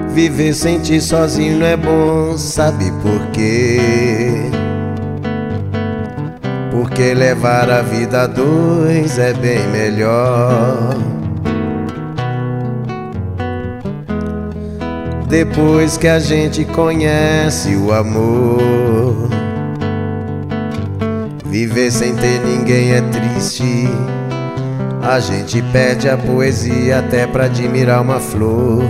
Viver sem ti sozinho não é bom, sabe por quê? Porque levar a vida a dois é bem melhor. Depois que a gente conhece o amor, viver sem ter ninguém é triste. A gente perde a poesia até pra admirar uma flor.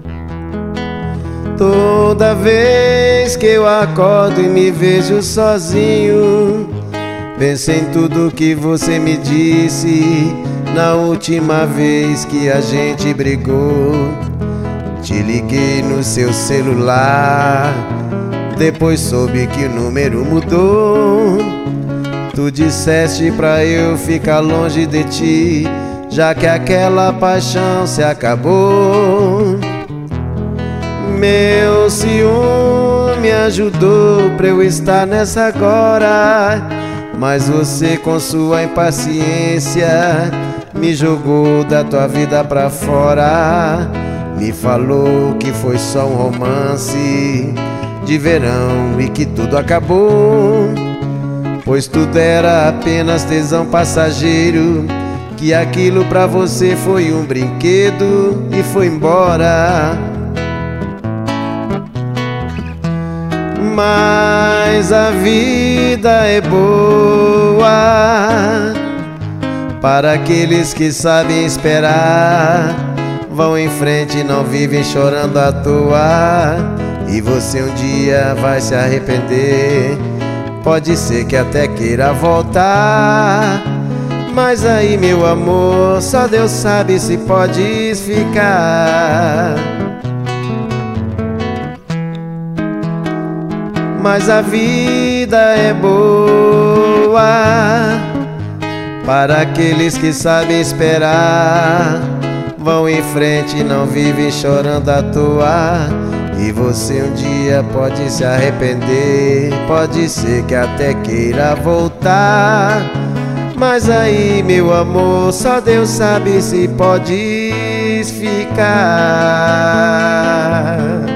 Toda vez que eu acordo e me vejo sozinho, penso em tudo que você me disse na última vez que a gente brigou. Te liguei no seu celular, depois soube que o número mudou. Tu disseste pra eu ficar longe de ti, já que aquela paixão se acabou. Meu ciúme ajudou pra eu estar nessa agora, mas você com sua impaciência me jogou da tua vida pra fora. Me falou que foi só um romance de verão e que tudo acabou, pois tudo era apenas tesão passageiro, que aquilo pra você foi um brinquedo e foi embora. Mas a vida é boa para aqueles que sabem esperar, vão em frente e não vivem chorando à toa. E você um dia vai se arrepender, pode ser que até queira voltar, mas aí, meu amor, só Deus sabe se podes ficar. Mas a vida é boa para aqueles que sabem esperar, vão em frente e não vivem chorando à toa. E você um dia pode se arrepender, pode ser que até queira voltar, mas aí, meu amor, só Deus sabe se podes ficar.